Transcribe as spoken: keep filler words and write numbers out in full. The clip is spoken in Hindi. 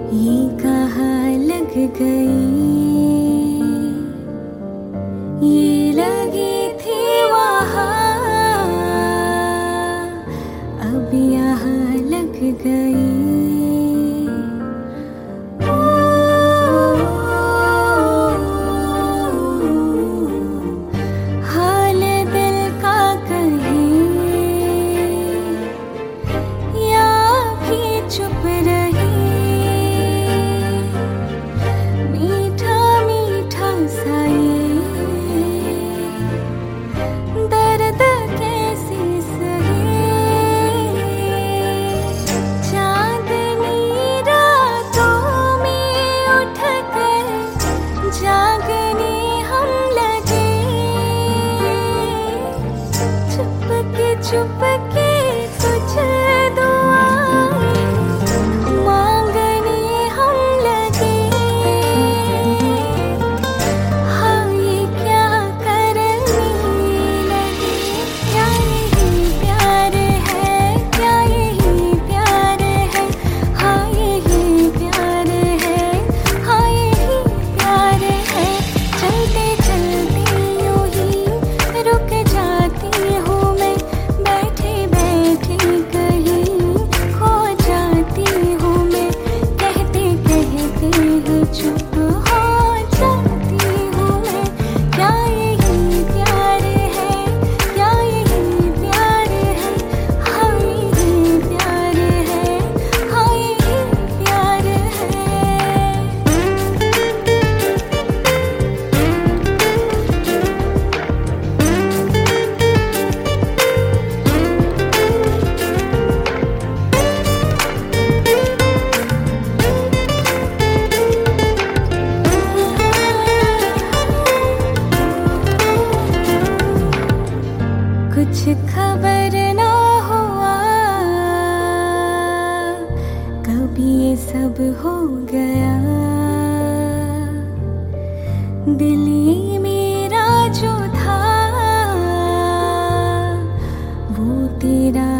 ये कहाँ लग गई, ये लगी थी वहाँ, अब यहाँ लग गई। हाल दिल का कहीं या भी चुप रही, मीठा मीठा सा ये दर्द कैसे सहे। चांदनी रातों में उठ कर जागने हम लगे, चुपके चुपके कुछ दुआएं मांगने हम लगे। हाँ ये क्या करने लगे, क्या यही प्यार है, क्या यही प्यार है, हाँ यही प्यार है, हाँ यही प्यार है। चलते चलते यूं ही रुक जाती हूँ मैं, बैठे बैठे कहीं खो जाती हूँ मैं, कहते कहते ही चुप हो जाती हूँ मैं। क्या यही प्यार है, क्या यही प्यार है, हाँ यही प्यार है, हाँ यही प्यार है। कुछ खबर ना हुआ, कभी ये सब हो गया। दिल ये मेरा जो था वो तेरा